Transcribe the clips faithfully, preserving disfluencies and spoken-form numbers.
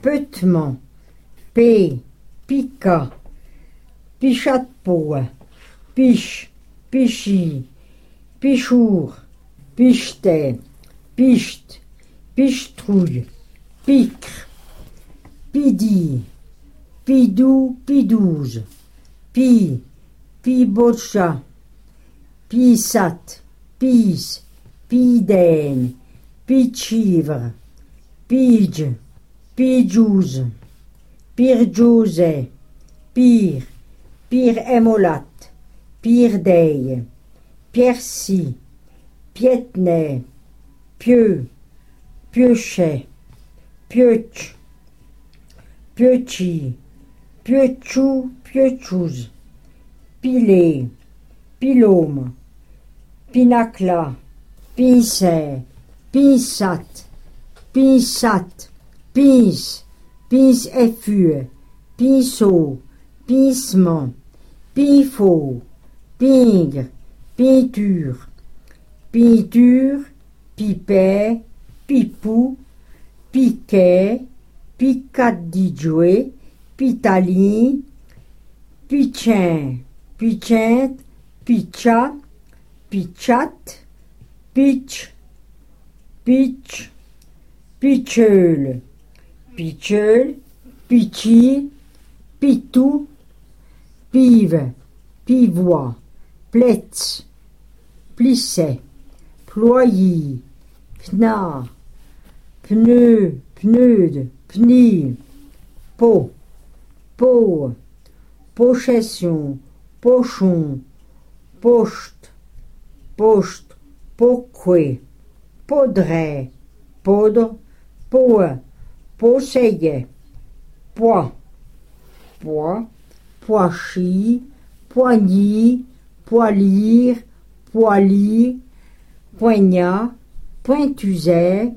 Peutement, P, Pica, Pichat de pois, Piche, Pichy, Pichour, Pichetet, Pichte, Pichetrouille, Picre, Pidi, Pidou, Pidouze, Pi, Pibocha, Pissat, Pis, Pidène, Pichivre, Pidge, Pidjouze, Pirjouze, Pire, Pire Émolat, Pire Deille, Piercy, Pietnet, Pieux, Pieuchet, Pieuch, Pieuchi, Pieuchou, Pieuchouz, Pilé, Pilôme, Pinacla, Pincet, Pinsat, Pinsat, Pince, Pince effue, Pinceau, Pincement, Pifaux, Pingre, Pinture, Pinture, Pipet, Pipou, Piquet, Picadijoué, Pitali, Pichin, Pichinte, Picha, Pichat, Pitch, Pitch, Pitcheul, Pitcheul, Pitchy, Pitou, Pive, Pivois, Pletz, Plisset, Ployy, Pnard, Pneu, Pneude, Pnil, Pot, Pot, Pochession, Pochon, Pochte, Pochte, Poquet, Podret, Podre, Poe, Poseillet, Pois, Pois, Poichy, Poigny, Poilire, Poily, Poignat, Pointuzet,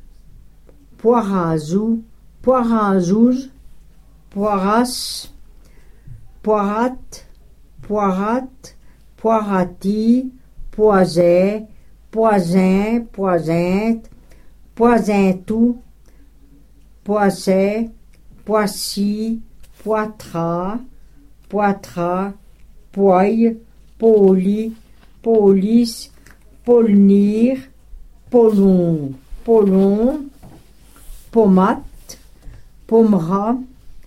Poirazou, Poirazouz, Poiras, Poirat, Poirat, Poirati, Poiset, Poisin, Poisinte, Poisintou, Poisset, Poissy, Poitras, Poitras, Poille, Poli, Police, Polnir, Polon, Polon, Pomate, Pomera,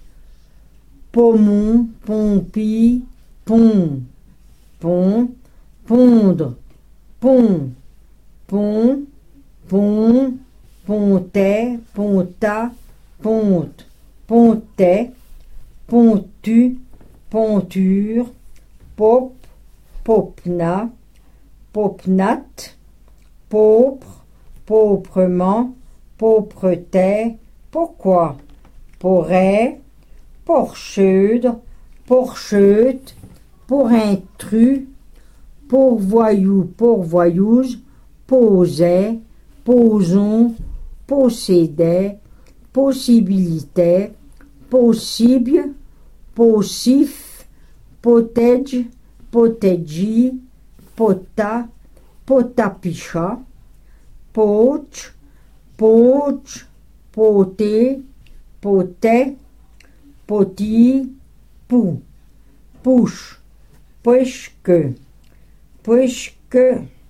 Pomon, Pompi, Pont, Pont, Pondre, Pont, Pont, Pont, Pontet, Ponta, Ponte, Pontet, Pontu, Ponture, Pop, Popna, Popnat, Paupre, Pauprement, Paupretet, Pourquoi, Porret, Porcheude, Porcheute, pour intrus, pourvoyou, pourvoyouze, posait, poson, possédait, possibilité, possible, possif, potège, potègi, pota, potapicha, poch, poch, poté, potet, poti, pou, pouche, puisque, puisque,